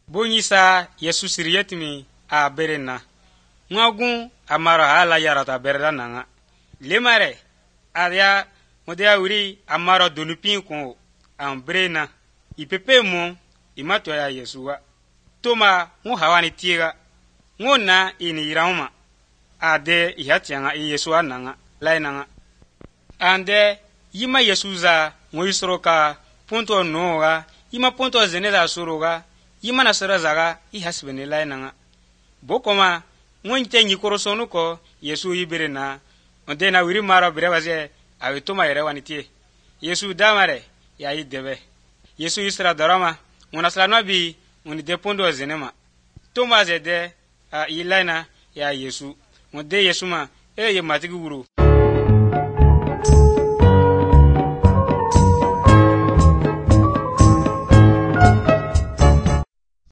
Bonyisa Yesu siriyetimi a berena. Ngagun amaro hala yarata berda nanga. Lemare adia modea wuri amaro donupin ko an berena. Ipepe mo imato ya Yesuwa. Toma ngu hawani tiga. Ngu na ini irauma. Ade ihatianga Yesuwa nanga. Lai nanga. Ande yima Yesuza ngu isroka punto noga. Yima punto zeneda suroga. Yima nasara zaga ihasbene lai nanga. Bokoma ngonte nyikorosonu ko Yesu ibirena. Onde na wiri maro birewaze awitoma yere wanitie. Yesu damare ya idebe. Yesu isra dorama ngonasla bi ngoni depondo zenema. Toma zede ilaina ya Yesu. Onde Yesu ma ye matigi wuru.